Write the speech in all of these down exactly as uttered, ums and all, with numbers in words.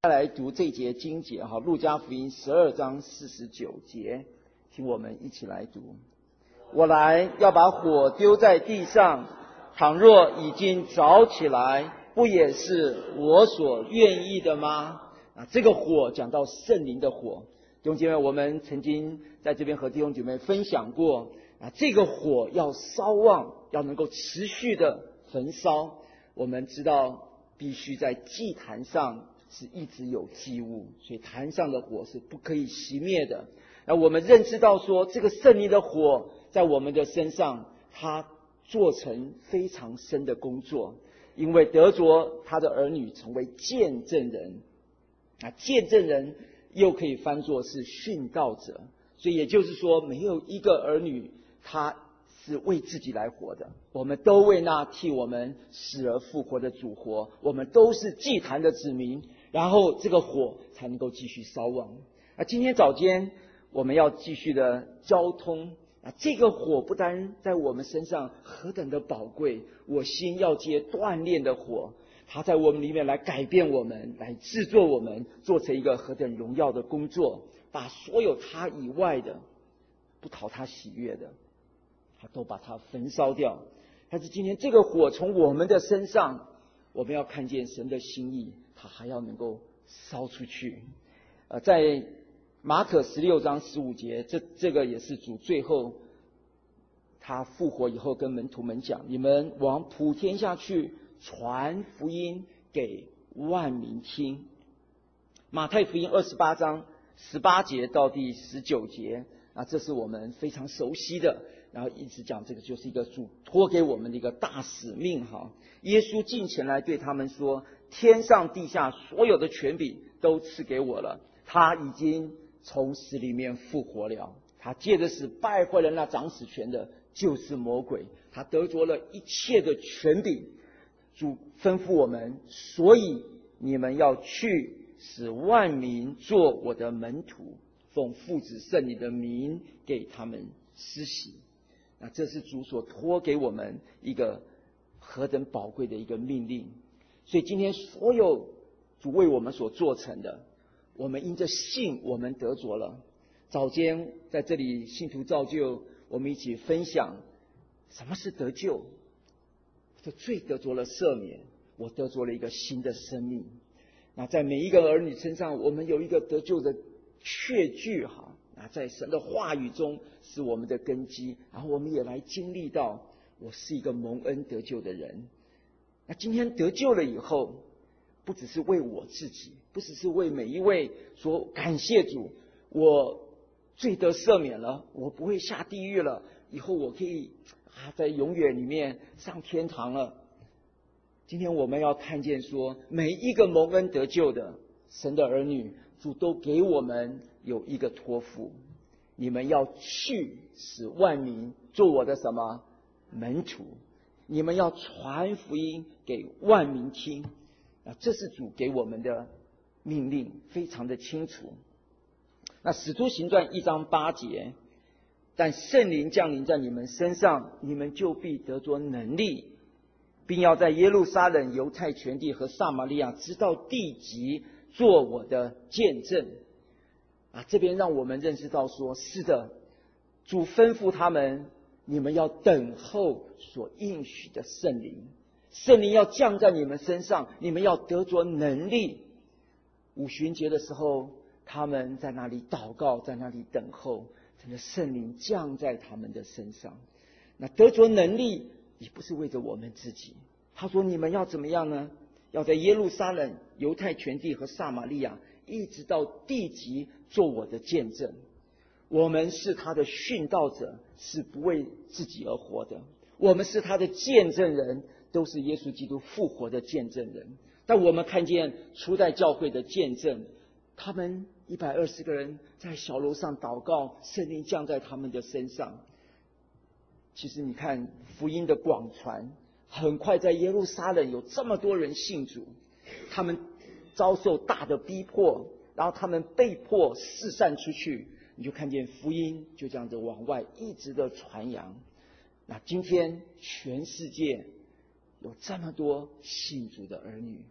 再来读这节经节哈，路加福音十二章四十九节，请我们一起来读。我来要把火丢在地上，倘若已经着起来，不也是我所愿意的吗？啊，这个火讲到圣灵的火。弟兄姐妹，我们曾经在这边和弟兄姐妹分享过啊，这个火要烧旺，要能够持续的焚烧。我们知道必须在祭坛上是一直有祭物，所以坛上的火是不可以熄灭的。那我们认知到说，这个圣灵的火在我们的身上，它做成非常深的工作，因为得着他的儿女成为见证人。啊，见证人又可以翻作是殉道者，所以也就是说，没有一个儿女他是为自己来活的，我们都为那替我们死而复活的主活，我们都是祭坛的子民，然后这个火才能够继续烧旺。啊，今天早间我们要继续的交通啊，这个火不单在我们身上何等的宝贵，我心要结锻炼的火，它在我们里面来改变我们，来制作我们，做成一个何等荣耀的工作，把所有他以外的不讨他喜悦的，他都把它焚烧掉。但是今天这个火从我们的身上，我们要看见神的心意，它还要能够烧出去。呃，在马可十六章十五节，这这个也是主最后他复活以后跟门徒们讲，你们往普天下去，传福音给万民听。马太福音二十八章十八节到第十九节啊，这是我们非常熟悉的，然后一直讲这个就是一个主托给我们的一个大使命哈。耶稣近前来对他们说，天上地下所有的权柄都赐给我了，他已经从死里面复活了，他借着死败坏了那掌死权的，就是魔鬼，他得着了一切的权柄。主吩咐我们，所以你们要去，使万民做我的门徒，奉父子圣灵的名给他们施洗。那这是主所托给我们一个何等宝贵的一个命令。所以今天所有主为我们所做成的，我们因着信我们得着了。早间在这里信徒造就，我们一起分享什么是得救。这罪得着了赦免，我得着了一个新的生命。那在每一个儿女身上，我们有一个得救的确据哈。那在神的话语中是我们的根基，然后我们也来经历到，我是一个蒙恩得救的人。那今天得救了以后，不只是为我自己，不只是为每一位说感谢主，我罪得赦免了，我不会下地狱了，以后我可以啊，在永远里面上天堂了。今天我们要看见说，每一个蒙恩得救的神的儿女，主都给我们有一个托付，你们要去，使万民做我的什么门徒，你们要传福音给万民听啊，这是主给我们的命令，非常的清楚。那使徒行传一章八节，但圣灵降临在你们身上，你们就必得着能力，并要在耶路撒冷、犹太全地和撒玛利亚直到地极做我的见证。啊，这边让我们认识到说，是的，主吩咐他们，你们要等候所应许的圣灵，圣灵要降在你们身上，你们要得着能力。五旬节的时候，他们在那里祷告，在那里等候，真的圣灵降在他们的身上。那得着能力也不是为着我们自己，他说你们要怎么样呢？要在耶路撒冷、犹太全地和撒玛利亚一直到地极做我的见证。我们是他的殉道者，是不为自己而活的，我们是他的见证人，都是耶稣基督复活的见证人。但我们看见初代教会的见证，他们一百二十个人在小楼上祷告，圣灵降在他们的身上。其实你看福音的广传，很快在耶路撒冷有这么多人信主，他们遭受大的逼迫，然后他们被迫四散出去，你就看见福音就这样子往外一直的传扬。那今天全世界有这么多信主的儿女，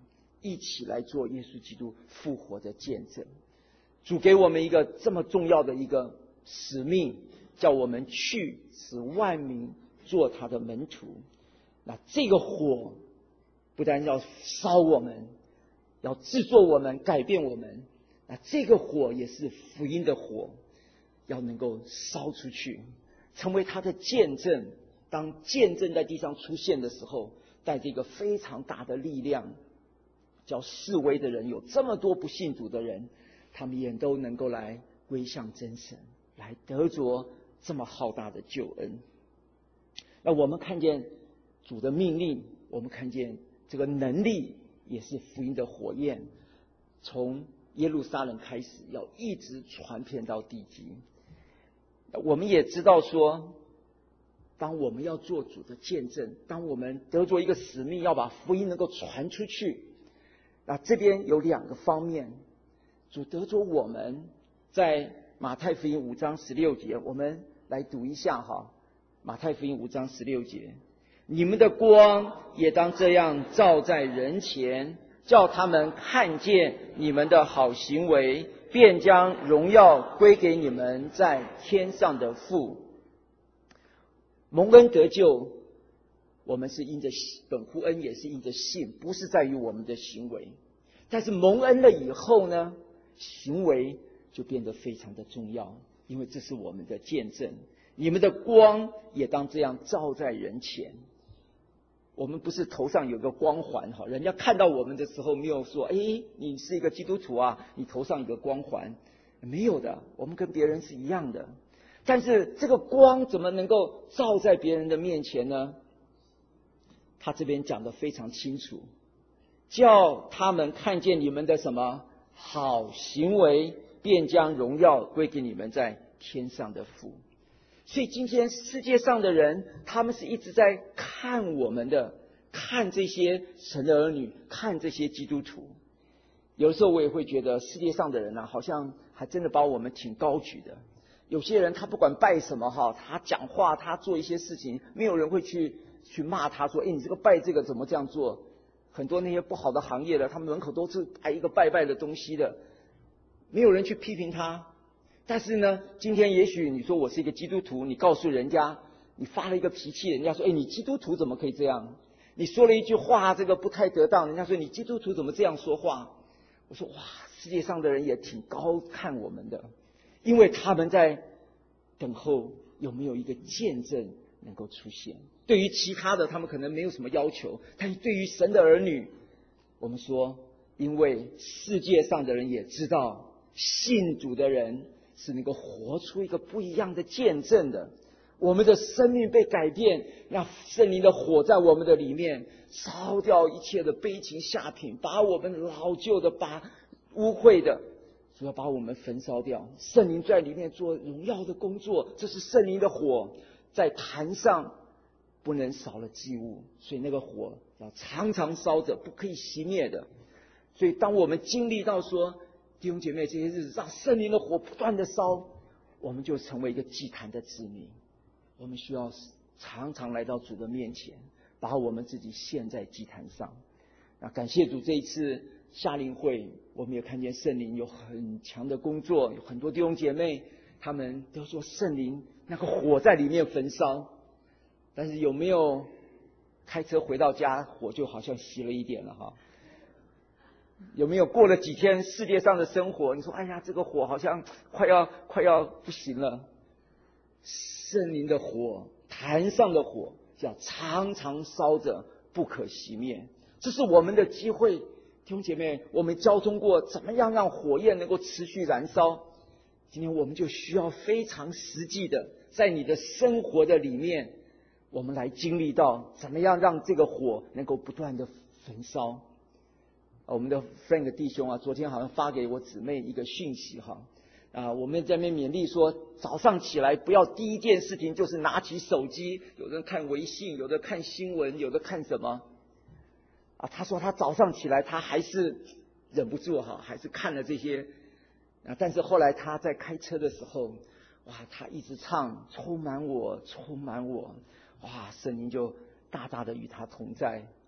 一起来做耶稣基督复活的见证。主给我们一个这么重要的一个使命，叫我们去使万民做他的门徒。那这个火不但要烧我们，要制作我们，改变我们，那这个火也是福音的火，要能够烧出去，成为他的见证。当见证在地上出现的时候，带着一个非常大的力量，叫示威的人，有这么多不信主的人，他们也都能够来归向真神，来得着这么浩大的救恩。那我们看见主的命令，我们看见这个能力也是福音的火焰，从耶路撒冷开始，要一直传遍到地极。我们也知道说，当我们要做主的见证，当我们得着一个使命，要把福音能够传出去，那这边有两个方面。主得着我们，在马太福音五章十六节，我们来读一下哈。马太福音五章十六节，你们的光也当这样照在人前，叫他们看见你们的好行为，便将荣耀归给你们在天上的父。蒙恩得救，我们是因着本乎恩，也是因着信，不是在于我们的行为。但是蒙恩了以后呢，行为就变得非常的重要，因为这是我们的见证。你们的光也当这样照在人前。我们不是头上有个光环哈，人家看到我们的时候没有说，哎，你是一个基督徒啊，你头上有个光环，没有的，我们跟别人是一样的。但是这个光怎么能够照在别人的面前呢？他这边讲得非常清楚，叫他们看见你们的什么好行为，便将荣耀归给你们在天上的父。所以今天世界上的人，他们是一直在看我们的，看这些神的儿女，看这些基督徒。有的时候我也会觉得世界上的人啊，好像还真的把我们挺高举的。有些人他不管拜什么哈，他讲话他做一些事情，没有人会去去骂他说，哎，你这个拜这个怎么这样做？很多那些不好的行业的，他们门口都是摆一个拜拜的东西的，没有人去批评他。但是呢，今天也许你说我是一个基督徒，你告诉人家，你发了一个脾气，人家说，哎，你基督徒怎么可以这样？你说了一句话，这个不太得当，人家说你基督徒怎么这样说话？我说哇，世界上的人也挺高看我们的，因为他们在等候有没有一个见证能够出现。对于其他的，他们可能没有什么要求，但是对于神的儿女，我们说，因为世界上的人也知道，信主的人是能够活出一个不一样的见证的。我们的生命被改变，让圣灵的火在我们的里面烧掉一切的悲情下品，把我们老旧的、把污秽的，主要把我们焚烧掉。圣灵在里面做荣耀的工作，这是圣灵的火在坛上不能少了祭物，所以那个火要常常烧着，不可以熄灭的。所以当我们经历到说，弟兄姐妹，这些日子让圣灵的火不断的烧，我们就成为一个祭坛的子民。我们需要常常来到主的面前，把我们自己献在祭坛上。那感谢主，这一次夏令会，我们也看见圣灵有很强的工作，有很多弟兄姐妹他们都说圣灵那个火在里面焚烧，但是有没有开车回到家，火就好像熄了一点了哈？有没有过了几天世界上的生活，你说哎呀，这个火好像快要快要不行了。圣灵的火，坛上的火叫常常烧着，不可熄灭。这是我们的机会，弟兄姐妹，我们交通过怎么样让火焰能够持续燃烧。今天我们就需要非常实际的，在你的生活的里面，我们来经历到怎么样让这个火能够不断的焚烧。我们的 Frank 弟兄啊，昨天好像发给我姊妹一个讯息哈。啊，我们在那边勉励说，早上起来不要第一件事情就是拿起手机，有的看微信，有的看新闻，有的看什么。啊，他说他早上起来他还是忍不住哈，还是看了这些。啊，但是后来他在开车的时候，哇，他一直唱充满我，充满我，哇，圣灵就大大的与他同在，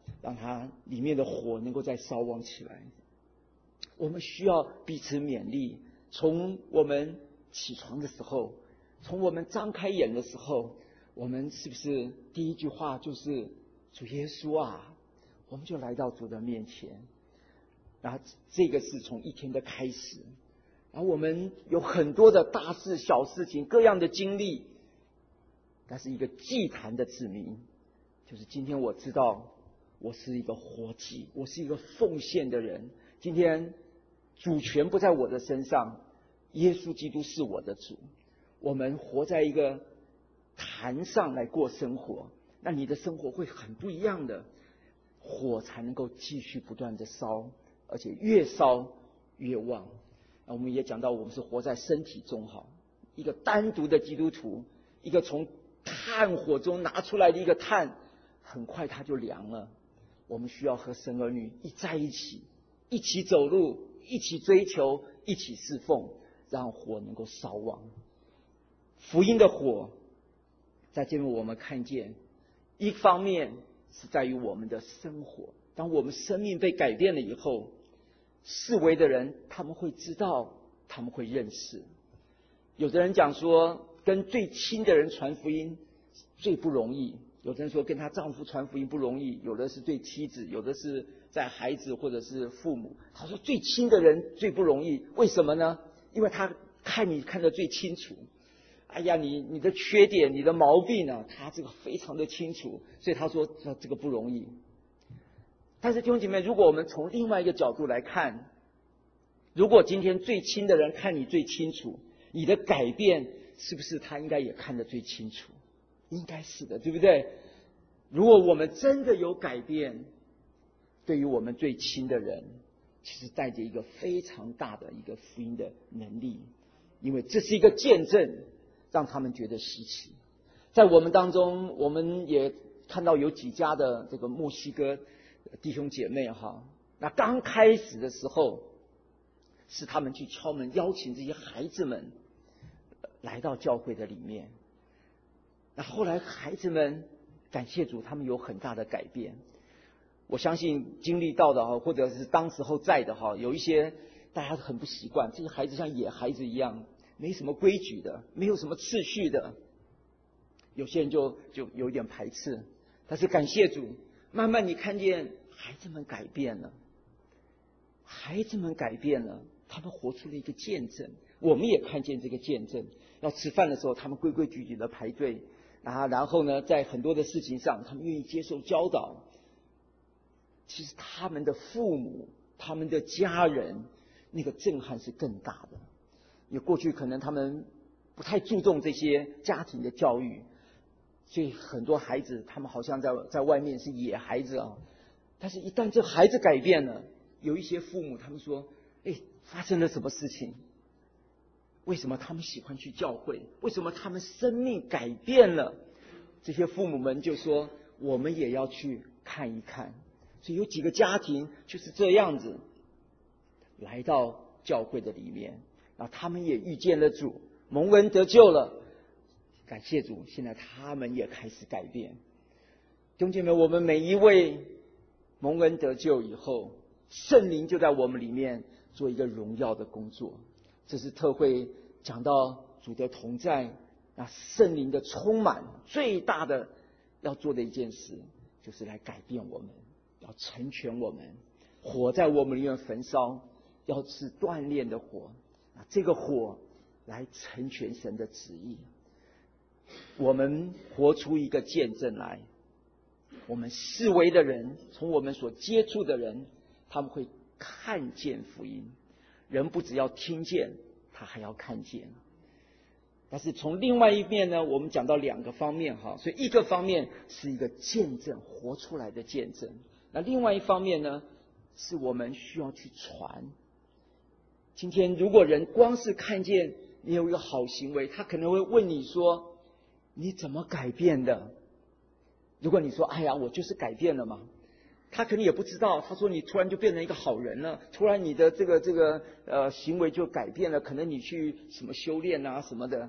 让它里面的火能够再烧旺起来。我们需要彼此勉励，从我们起床的时候，从我们张开眼的时候，我们是不是第一句话就是主耶稣啊，我们就来到主的面前。然后这个是从一天的开始，然后我们有很多的大事小事情各样的经历，但是一个祭坛的指明，就是今天我知道我是一个活祭，我是一个奉献的人。今天主权不在我的身上，耶稣基督是我的主。我们活在一个坛上来过生活，那你的生活会很不一样的，火才能够继续不断的烧，而且越烧越旺。那我们也讲到，我们是活在身体中，好，一个单独的基督徒，一个从炭火中拿出来的一个炭，很快它就凉了。我们需要和神儿女一在一起，一起走路，一起追求，一起侍奉，让火能够烧旺。福音的火在这边我们看见，一方面是在于我们的生活，当我们生命被改变了以后，四围的人他们会知道，他们会认识。有的人讲说，跟最亲的人传福音最不容易，有的人说跟她丈夫传福音不容易，有的是对妻子，有的是在孩子或者是父母。他说最亲的人最不容易，为什么呢？因为他看你看得最清楚，哎呀，你你的缺点你的毛病呢，他这个非常的清楚，所以他说这个不容易。但是弟兄姐妹，如果我们从另外一个角度来看，如果今天最亲的人看你最清楚，你的改变是不是他应该也看得最清楚？应该是的，对不对？如果我们真的有改变，对于我们最亲的人，其实带着一个非常大的一个福音的能力，因为这是一个见证，让他们觉得稀奇。在我们当中，我们也看到有几家的这个墨西哥弟兄姐妹哈，那刚开始的时候是他们去敲门邀请这些孩子们来到教会的里面，那后来孩子们感谢主，他们有很大的改变。我相信经历到的哈，或者是当时候在的哈，有一些大家很不习惯，这些孩子像野孩子一样，没什么规矩的，没有什么次序的，有些人就就有点排斥。但是感谢主，慢慢你看见孩子们改变了，孩子们改变了，他们活出了一个见证，我们也看见这个见证。要吃饭的时候，他们规规矩矩的排队啊，然后呢，在很多的事情上，他们愿意接受教导。其实他们的父母、他们的家人，那个震撼是更大的。因为过去可能他们不太注重这些家庭的教育，所以很多孩子他们好像在在外面是野孩子啊。但是一旦这孩子改变了，有一些父母他们说：“哎，发生了什么事情？为什么他们喜欢去教会？为什么他们生命改变了？”这些父母们就说：“我们也要去看一看。”所以有几个家庭就是这样子来到教会的里面，然后他们也遇见了主，蒙恩得救了。感谢主，现在他们也开始改变。弟兄姐妹，我们每一位蒙恩得救以后，圣灵就在我们里面做一个荣耀的工作。这是特会讲到主的同在，那圣灵的充满，最大的要做的一件事，就是来改变我们，要成全我们，火在我们里面焚烧，要是锻炼的火，啊，这个火来成全神的旨意。我们活出一个见证来，我们四围的人，从我们所接触的人，他们会看见福音。人不只要听见，他还要看见。但是从另外一面呢，我们讲到两个方面哈，所以一个方面是一个见证，活出来的见证。那另外一方面呢，是我们需要去传。今天如果人光是看见你有一个好行为，他可能会问你说：“你怎么改变的？”如果你说：“哎呀，我就是改变了嘛。”他可能也不知道，他说你突然就变成一个好人了，突然你的这个这个呃行为就改变了，可能你去什么修炼啊什么的。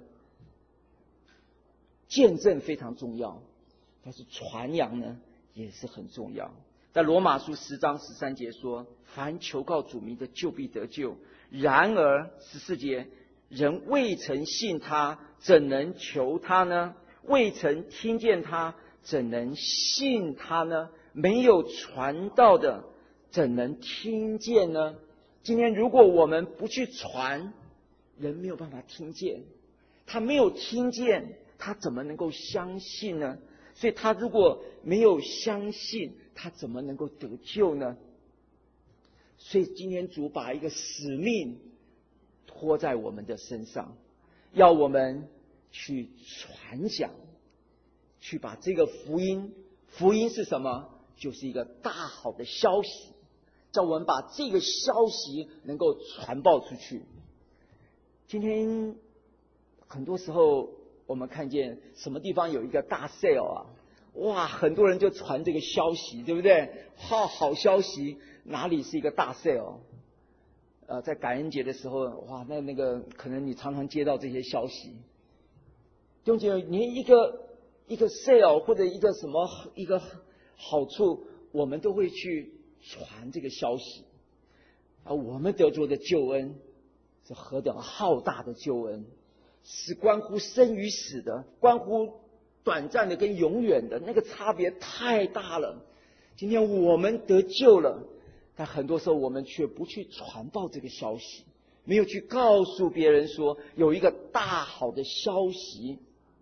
见证非常重要，但是传扬呢也是很重要。 在罗马书十章十三节说，凡求告主名的，就必得救。然而十四节，人未曾信他，怎能求他呢？未曾听见他，怎能信他呢？没有传道的，怎能听见呢？今天如果我们不去传，人没有办法听见，他没有听见，他怎么能够相信呢？所以他如果没有相信，他怎么能够得救呢？所以今天主把一个使命托在我们的身上，要我们去传讲，去把这个福音，福音是什么？就是一个大好的消息，叫我们把这个消息能够传报出去。今天很多时候我们看见什么地方有一个大 sale 啊，哇，很多人就传这个消息，对不对？好好消息，哪里是一个大 sale？ 呃，在感恩节的时候，哇，那那个可能你常常接到这些消息，弟兄姐妹，连一个一个 sale 或者一个什么一个好处，我们都会去传这个消息啊。我们得着的救恩是何等浩大的救恩，是关乎生与死的，关乎短暂的跟永远的，那个差别太大了。今天我们得救了，但很多时候我们却不去传报这个消息，没有去告诉别人说有一个大好的消息。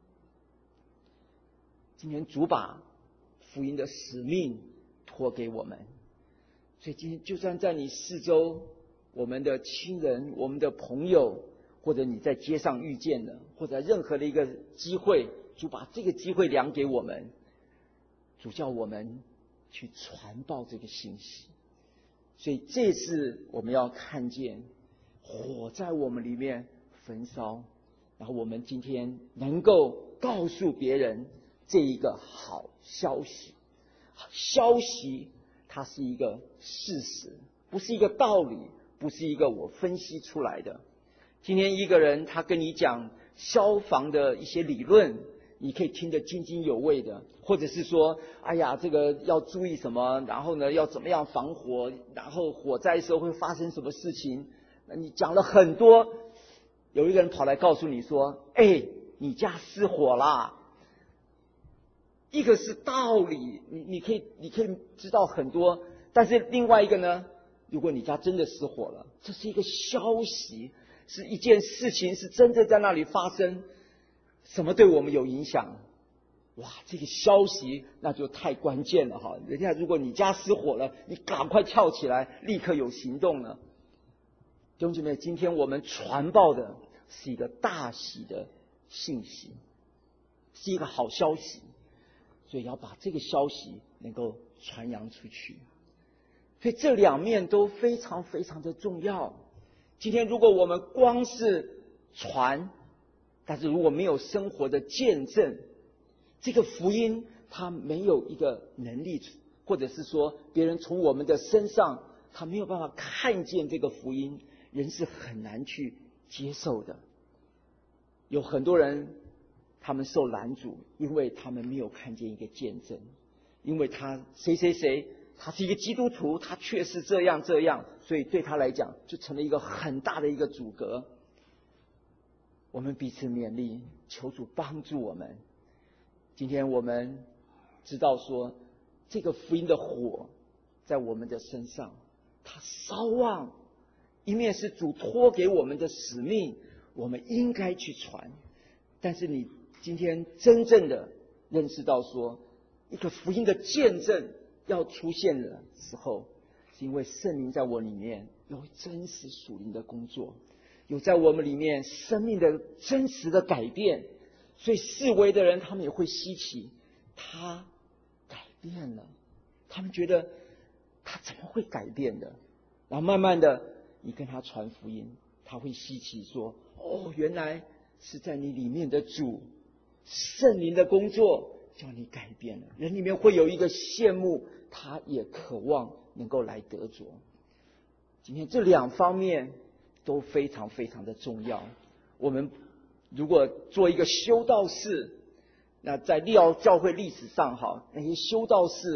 今天主把福音的使命托给我们，所以今天就算在你四周，我们的亲人、我们的朋友，或者你在街上遇见的，或者任何的一个机会，主把这个机会量给我们，主叫我们去传报这个信息。所以这次我们要看见火在我们里面焚烧，然后我们今天能够告诉别人这一个好消息。消息它是一个事实，不是一个道理，不是一个我分析出来的。今天一个人他跟你讲消防的一些理论，你可以听得津津有味的，或者是说，哎呀，这个要注意什么，然后呢要怎么样防火，然后火灾的时候会发生什么事情，你讲了很多，有一个人跑来告诉你说，哎，你家失火啦。一个是道理，你你可以你可以知道很多，但是另外一个呢，如果你家真的失火了，这是一个消息，是一件事情，是真正在那里发生，什么对我们有影响？哇，这个消息那就太关键了哈！人家如果你家失火了，你赶快跳起来，立刻有行动了。弟兄姐妹，今天我们传报的是一个大喜的信息，是一个好消息。所以要把这个消息能够传扬出去，所以这两面都非常非常的重要。今天如果我们光是传，但是如果没有生活的见证，这个福音它没有一个能力，或者是说别人从我们的身上他没有办法看见这个福音，人是很难去接受的。有很多人他们受拦阻，因为他们没有看见一个见证，因为他谁谁谁他是一个基督徒，他确实这样这样，所以对他来讲就成了一个很大的一个阻隔。我们彼此勉励，求主帮助我们。今天我们知道说，这个福音的火在我们的身上，它烧旺，一面是主托给我们的使命，我们应该去传。但是你今天真正的认识到说，一个福音的见证要出现的时候，是因为圣灵在我里面有真实属灵的工作，有在我们里面生命的真实的改变，所以四围的人他们也会稀奇，他改变了，他们觉得他怎么会改变的？然后慢慢的你跟他传福音，他会稀奇说，哦，原来是在你里面的主圣灵的工作叫你改变了。人里面会有一个羡慕，他也渴望能够来得着。今天这两方面都非常非常的重要。我们如果做一个修道士，那在利奥教会历史上哈，那些修道士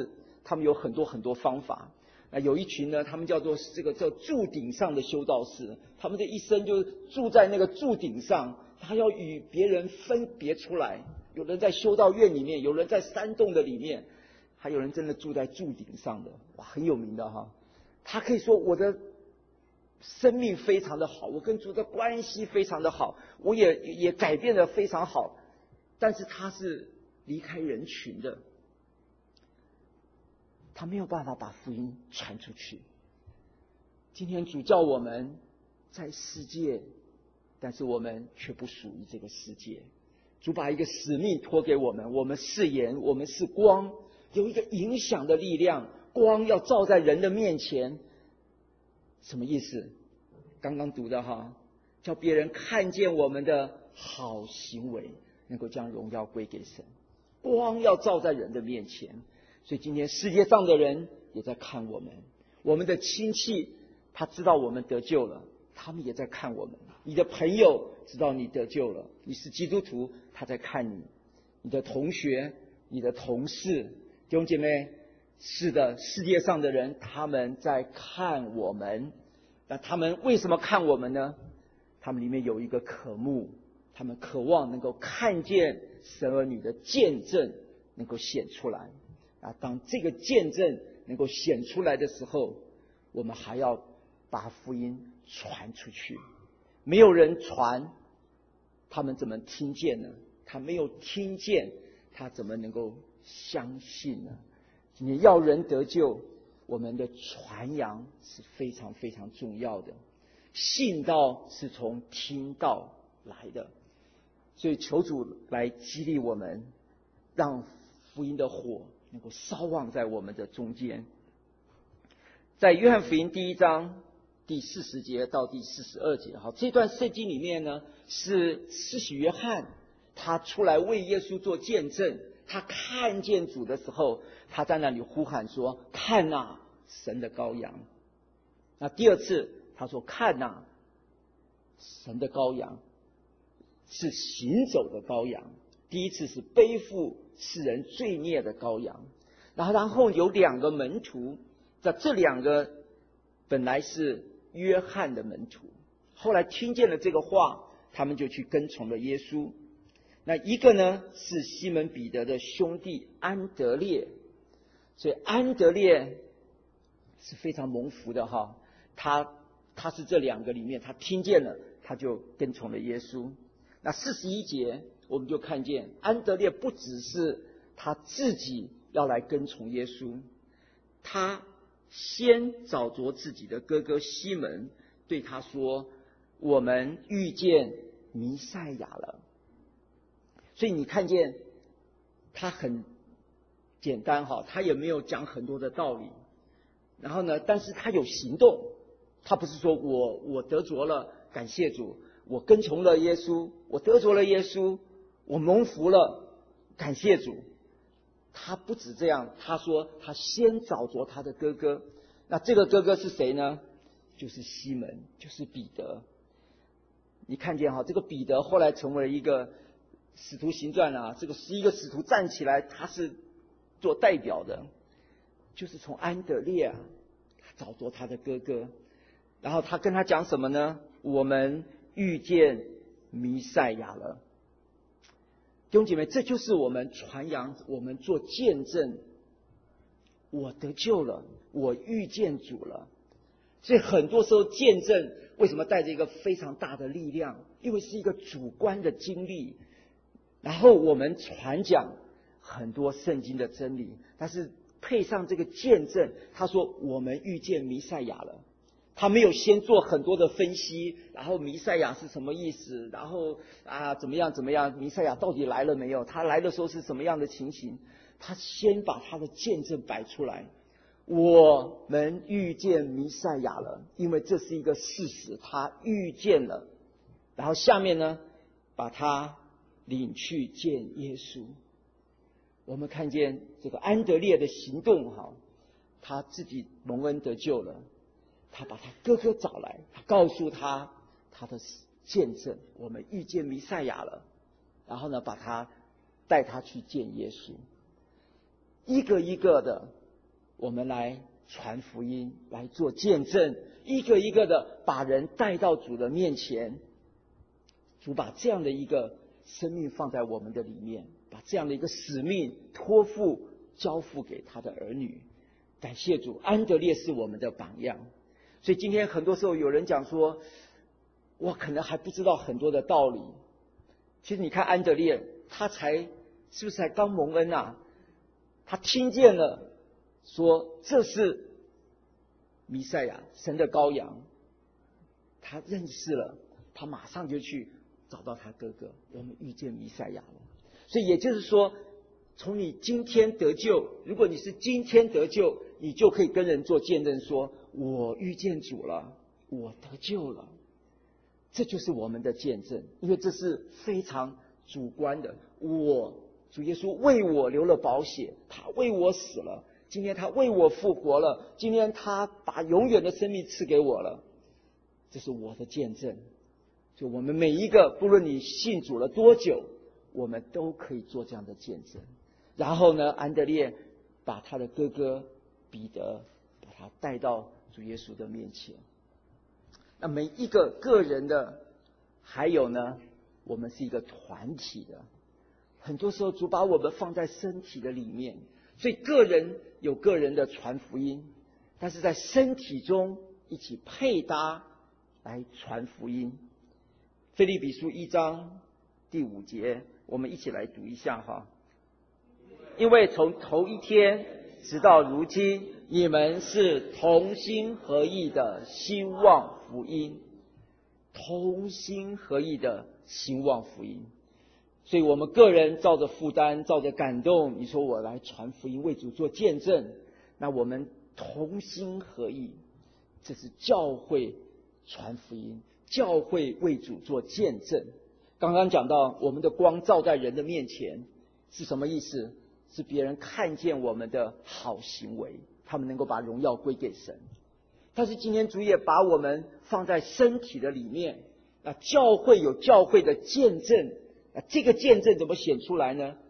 他们有很多很多方法。那有一群呢，他们叫做这个叫柱顶上的修道士，他们的一生就住在那个柱顶上，他要与别人分别出来。有人在修道院里面，有人在山洞的里面，还有人真的住在柱顶上的，哇，很有名的哈。他可以说我的生命非常的好，我跟主的关系非常的好，我也也改变得非常好，但是他是离开人群的，他没有办法把福音传出去。今天主叫我们在世界，但是我们却不属于这个世界。主把一个使命托给我们，我们是盐，我们是光，有一个影响的力量，光要照在人的面前。什么意思？刚刚读的哈，叫别人看见我们的好行为，能够将荣耀归给神。光要照在人的面前，所以今天世界上的人也在看我们，我们的亲戚他知道我们得救了，他们也在看我们。你的朋友知道你得救了，你是基督徒，他在看你。你的同学、你的同事，弟兄姐妹，是的，世界上的人他们在看我们。那他们为什么看我们呢？他们里面有一个渴慕，他们渴望能够看见神儿女的见证能够显出来。啊，当这个见证能够显出来的时候，我们还要把福音传出去。没有人传，他们怎么听见呢？他没有听见，他怎么能够相信呢？今天要人得救，我们的传扬是非常非常重要的。信道是从听道来的，所以求主来激励我们，让福音的火能够烧旺在我们的中间。在约翰福音第一章第四十节到第四十二节，好，这段圣经里面呢，是施洗约翰他出来为耶稣做见证，他看见主的时候，他在那里呼喊说：“看哪，神的羔羊。”那第二次他说：“看哪，神的羔羊，是行走的羔羊。”第一次是背负世人罪孽的羔羊。然后然后有两个门徒，在这两个本来是约翰的门徒，后来听见了这个话，他们就去跟从了耶稣。那一个呢是西门彼得的兄弟安德烈，所以安德烈是非常蒙福的哈，他他是这两个里面，他听见了，他就跟从了耶稣。那四十一节我们就看见安德烈不只是他自己要来跟从耶稣，他先找着自己的哥哥西门，对他说：“我们遇见弥赛亚了。”所以你看见他很简单哈，他也没有讲很多的道理，然后呢，但是他有行动，他不是说我我得着了，感谢主，我跟从了耶稣，我得着了耶稣，我蒙福了，感谢主。他不止这样，他说他先找着他的哥哥，那这个哥哥是谁呢？就是西门，就是彼得。你看见哈，这个彼得后来成为了一个使徒行传啊，这个十一个使徒站起来，他是做代表的，就是从安德烈啊，他找着他的哥哥，然后他跟他讲什么呢？我们遇见弥赛亚了。弟兄姐妹，这就是我们传扬，我们做见证，我得救了，我遇见主了。所以很多时候见证为什么带着一个非常大的力量？因为是一个主观的经历，然后我们传讲很多圣经的真理，但是配上这个见证，他说我们遇见弥赛亚了。他没有先做很多的分析，然后弥赛亚是什么意思，然后啊怎么样怎么样，弥赛亚到底来了没有，他来的时候是什么样的情形，他先把他的见证摆出来。我们遇见弥赛亚了，因为这是一个事实，他遇见了。然后下面呢，把他领去见耶稣。我们看见这个安德烈的行动哈，他自己蒙恩得救了，他把他哥哥找来，他告诉他他的见证，我们遇见弥赛亚了。然后呢，把他带他去见耶稣。一个一个的我们来传福音，来做见证，一个一个的把人带到主的面前。主把这样的一个生命放在我们的里面，把这样的一个使命托付交付给他的儿女。感谢主，安德烈是我们的榜样。所以今天很多时候有人讲说，我可能还不知道很多的道理。其实你看安德烈，他才是不是才刚蒙恩啊？他听见了说这是弥赛亚，神的羔羊，他认识了，他马上就去找到他哥哥，我们遇见弥赛亚了。所以也就是说，从你今天得救，如果你是今天得救，你就可以跟人做见证说，我遇见主了，我得救了。这就是我们的见证，因为这是非常主观的。我主耶稣为我流了宝血，他为我死了，今天他为我复活了，今天他把永远的生命赐给我了，这是我的见证。所以我们每一个，不论你信主了多久，我们都可以做这样的见证。然后呢，安德烈把他的哥哥彼得把他带到主耶稣的面前。那每一个个人的，还有呢，我们是一个团体的。很多时候主把我们放在身体的里面，所以个人有个人的传福音，但是在身体中一起配搭来传福音。腓立比书一章第五节，我们一起来读一下哈。因为从头一天直到如今，你们是同心合意的兴旺福音，同心合意的兴旺福音。所以我们个人照着负担，照着感动，你说我来传福音，为主做见证，那我们同心合意，这是教会传福音，教会为主做见证。刚刚讲到我们的光照在人的面前是什么意思？是别人看见我们的好行为，他们能够把荣耀归给神。但是今天主也把我们放在身体的里面，那教会有教会的见证，那这个见证怎么显出来呢？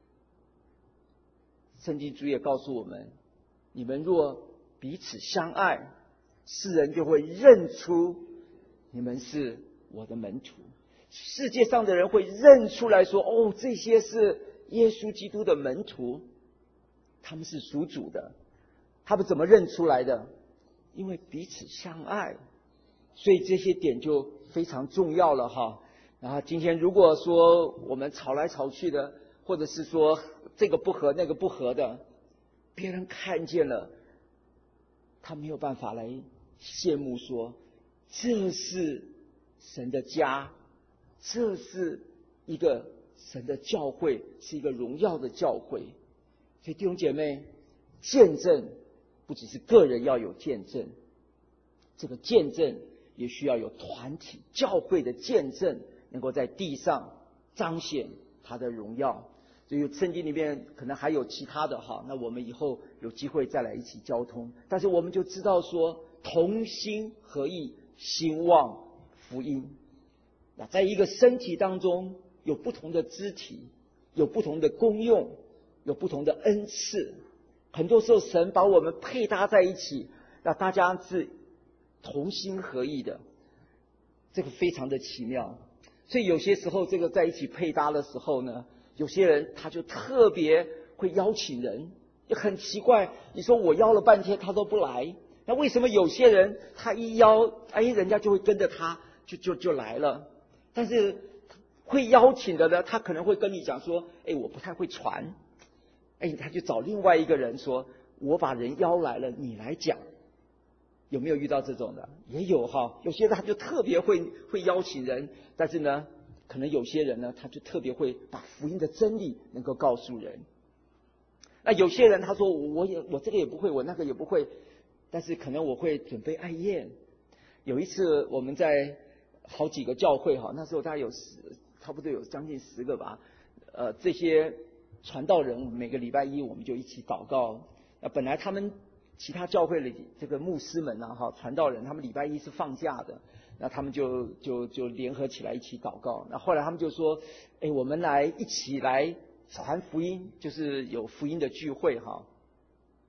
圣经主也告诉我们，你们若彼此相爱，世人就会认出你们是我的门徒。世界上的人会认出来说，哦，这些是耶稣基督的门徒，他们是属主的。他们怎么认出来的？因为彼此相爱，所以这些点就非常重要了哈。然后今天如果说我们吵来吵去的，或者是说这个不合那个不合的，别人看见了，他没有办法来羡慕说，这是神的家，这是一个神的教会，是一个荣耀的教会。所以弟兄姐妹，见证不只是个人要有见证，这个见证也需要有团体教会的见证，能够在地上彰显他的荣耀。所以圣经里面可能还有其他的哈，那我们以后有机会再来一起交通。但是我们就知道说，同心合意兴旺福音。那在一个身体当中有不同的肢体，有不同的功用，有不同的恩赐。很多时候神把我们配搭在一起，那大家是同心合意的，这个非常的奇妙。所以有些时候这个在一起配搭的时候呢，有些人他就特别会邀请人，就很奇怪，你说我邀了半天他都不来，那为什么有些人他一邀，哎，人家就会跟着他就就就来了？但是会邀请的呢，他可能会跟你讲说，哎，我不太会传，哎，他就找另外一个人说，我把人邀来了，你来讲。有没有遇到这种的？也有哈，有些人他就特别会会邀请人，但是呢，可能有些人呢，他就特别会把福音的真理能够告诉人。那有些人他说，我也我这个也不会，我那个也不会，但是可能我会准备爱宴。有一次我们在好几个教会哈，那时候大概有十，差不多有将近十个吧。呃，这些传道人每个礼拜一我们就一起祷告。那本来他们其他教会的这个牧师们啊，哈，传道人他们礼拜一是放假的，那他们就就就联合起来一起祷告。那后来他们就说，哎，我们来一起来传福音，就是有福音的聚会哈。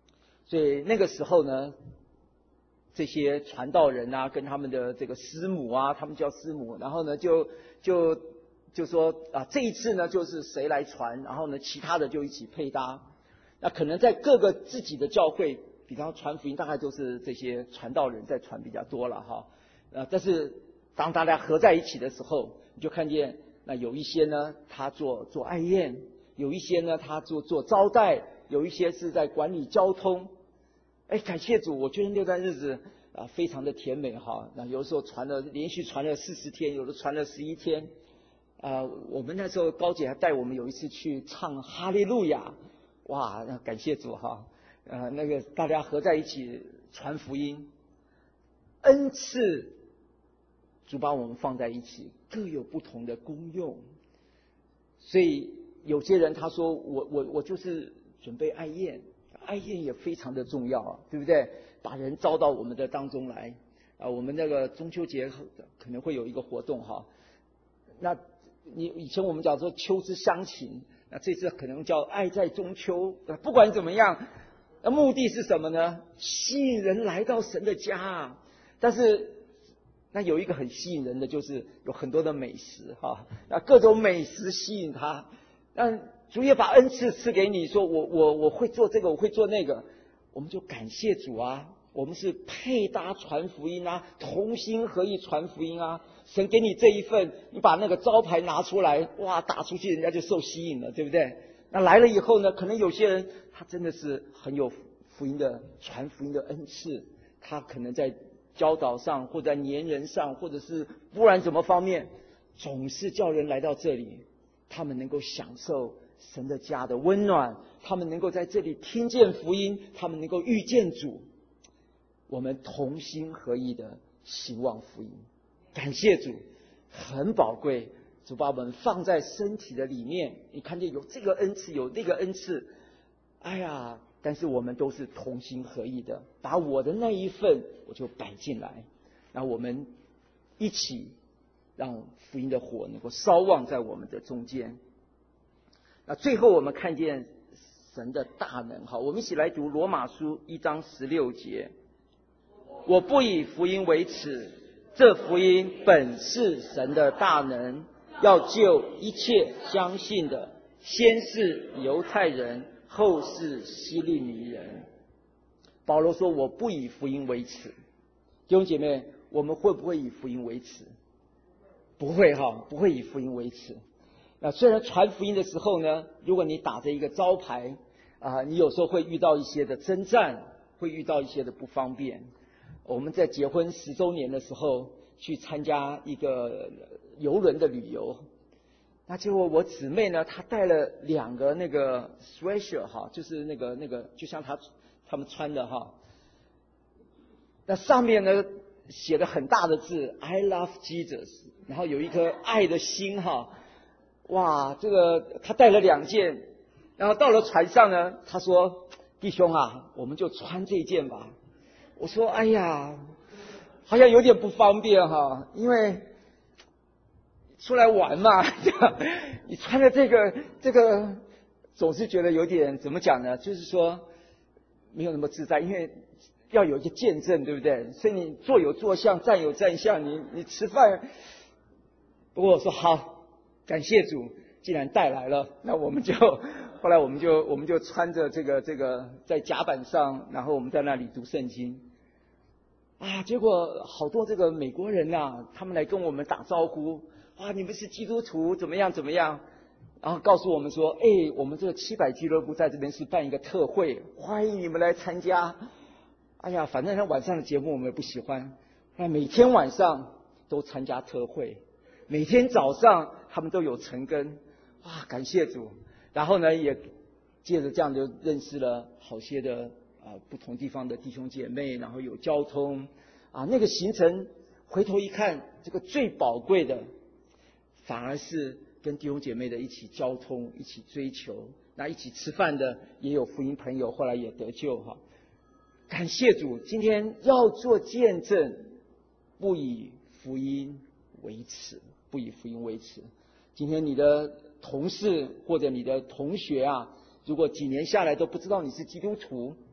所以那个时候呢，这些传道人啊，跟他们的这个师母啊，他们叫师母，然后呢就就就说啊，这一次呢就是谁来传，然后呢其他的就一起配搭。那可能在各个自己的教会，比方传福音，大概都是这些传道人在传比较多了哈。呃，但是当大家合在一起的时候，你就看见那有一些呢，他做做爱宴，有一些呢他做做招待，有一些是在管理交通。哎，感谢主，我觉得那段日子啊非常的甜美哈。那有的时候传了连续传了四十天，有的传了十一天。啊、呃，我们那时候高姐还带我们有一次去唱哈利路亚。哇，那感谢主哈，呃，那个大家合在一起传福音，恩赐，主把我们放在一起，各有不同的功用。所以有些人他说我我我就是准备爱宴，爱宴也非常的重要啊，对不对？把人招到我们的当中来啊，我们那个中秋节可能会有一个活动哈，那你以前我们讲说秋之乡情。那这次可能叫爱在中秋，不管怎么样，那目的是什么呢？吸引人来到神的家啊。但是那有一个很吸引人的，就是有很多的美食哈，那各种美食吸引他。那主也把恩赐赐给你，说我我我会做这个，我会做那个，我们就感谢主啊。我们是配搭传福音啊，同心合意传福音啊。神给你这一份，你把那个招牌拿出来，哇，打出去，人家就受吸引了，对不对？那来了以后呢，可能有些人他真的是很有福音的传福音的恩赐，他可能在教导上，或者在黏人上，或者是不然怎么方面，总是叫人来到这里，他们能够享受神的家的温暖，他们能够在这里听见福音，他们能够遇见主。我们同心合意的兴旺福音，感谢主，很宝贵。主把我们放在身体的里面，你看见有这个恩赐，有那个恩赐，哎呀，但是我们都是同心合意的，把我的那一份我就摆进来，然后我们一起让福音的火能够烧旺在我们的中间。那最后我们看见神的大能，好，我们一起来读罗马书一章十六节。我不以福音为耻，这福音本是神的大能，要救一切相信的，先是犹太人，后是希利尼人。保罗说我不以福音为耻。弟兄姐妹，我们会不会以福音为耻？不会哈，不会以福音为耻。那虽然传福音的时候呢，如果你打着一个招牌啊，你有时候会遇到一些的征战，会遇到一些的不方便。我们在结婚十周年的时候去参加一个邮轮的旅游，那结果我姊妹呢，她带了两个那个 sweatshirt 哈，就是那个那个就像她他们穿的哈，那上面呢写了很大的字 I love Jesus， 然后有一颗爱的心哈，哇，这个她带了两件，然后到了船上呢，她说弟兄啊，我们就穿这件吧。我说哎呀，好像有点不方便哈，因为出来玩嘛，你穿的这个这个总是觉得有点怎么讲呢？就是说没有那么自在，因为要有一个见证，对不对？所以你坐有坐相，站有站相，你你吃饭。不过我说好，感谢主，既然带来了，那我们就后来我们就我们就穿着这个这个在甲板上，然后我们在那里读圣经。啊，结果好多这个美国人啊，他们来跟我们打招呼，哇，你们是基督徒，怎么样怎么样？然后告诉我们说，哎，我们这个七百俱乐部在这边是办一个特会，欢迎你们来参加。哎呀，反正他晚上的节目我们也不喜欢，那每天晚上都参加特会，每天早上他们都有晨更，哇，感谢主。然后呢，也借着这样就认识了好些的。啊，不同地方的弟兄姐妹，然后有交通啊，那个行程回头一看，这个最宝贵的反而是跟弟兄姐妹的一起交通，一起追求，那一起吃饭的也有福音朋友，后来也得救哈。感谢主，今天要做见证，不以福音为耻，不以福音为耻。今天你的同事或者你的同学啊，如果几年下来都不知道你是基督徒，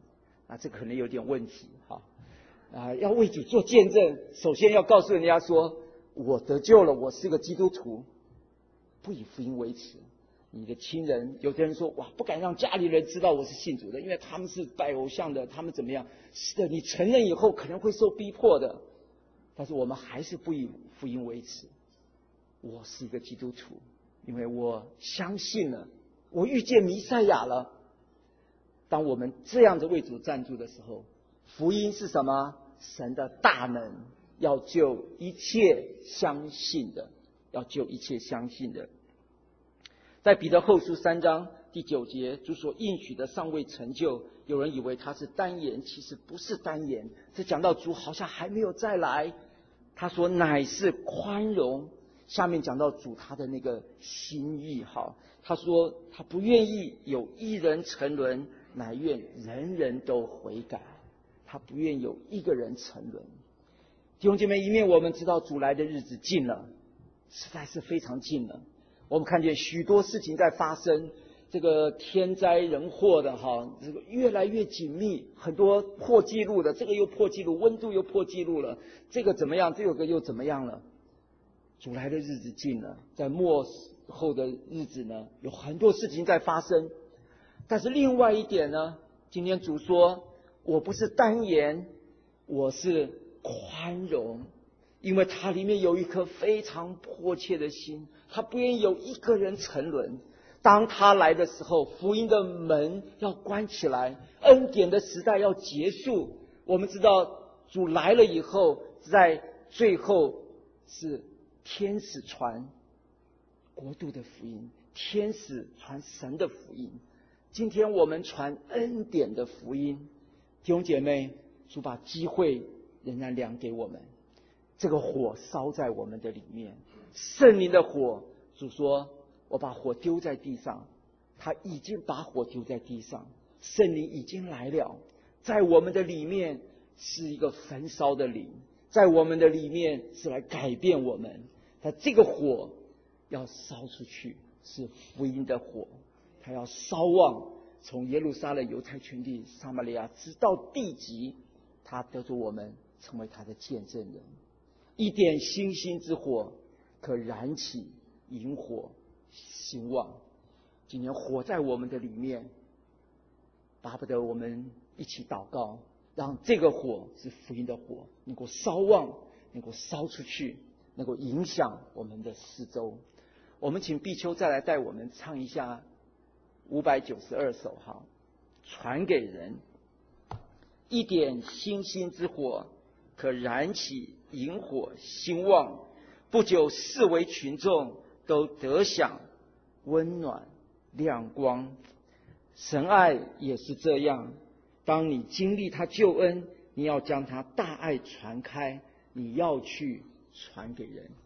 啊，这可能有点问题哈。啊，要为主做见证，首先要告诉人家说，我得救了，我是个基督徒，不以福音为耻。你的亲人，有的人说，哇，不敢让家里人知道我是信主的，因为他们是拜偶像的，他们怎么样？是的，你承认以后可能会受逼迫的，但是我们还是不以福音为耻。我是一个基督徒，因为我相信了，我遇见弥赛亚了。当我们这样的为主站住的时候，福音是什么？神的大能，要救一切相信的，要救一切相信的。在彼得后书三章第九节，主所应许的尚未成就，有人以为他是单言，其实不是单言。这讲到主好像还没有再来，他说乃是宽容。下面讲到主他的那个心意，哈，他说他不愿意有一人沉沦，乃愿人人都悔改。他不愿有一个人沉沦。弟兄姐妹，一面我们知道主来的日子近了，实在是非常近了。我们看见许多事情在发生，这个天灾人祸的哈，这个越来越紧密，很多破纪录的，这个又破纪录，温度又破纪录了，这个怎么样，这个又怎么样了？主来的日子近了，在末后的日子呢，有很多事情在发生。但是另外一点呢，今天主说，我不是单言，我是宽容，因为他里面有一颗非常迫切的心，他不愿意有一个人沉沦。当他来的时候，福音的门要关起来，恩典的时代要结束。我们知道主来了以后，在最后是天使传国度的福音，天使传神的福音。今天我们传恩典的福音，弟兄姐妹，主把机会仍然量给我们，这个火烧在我们的里面，圣灵的火。主说，我把火丢在地上，他已经把火丢在地上，圣灵已经来了，在我们的里面是一个焚烧的灵，在我们的里面是来改变我们。但这个火要烧出去，是福音的火，它要烧旺，从耶路撒冷、犹太全地、撒玛利亚直到地极，他得着我们成为他的见证人。一点星星之火可燃起萤火兴旺。今年火在我们的里面，巴不得我们一起祷告，让这个火是福音的火，能够烧旺，能够烧出去，能够影响我们的四周。我们请碧秋再来带我们唱一下五百九十二首哈，传给人。一点星星之火可燃起萤火兴旺，不久四围群众都得享温暖亮光。神爱也是这样，当你经历他救恩，你要将他大爱传开，你要去传给人。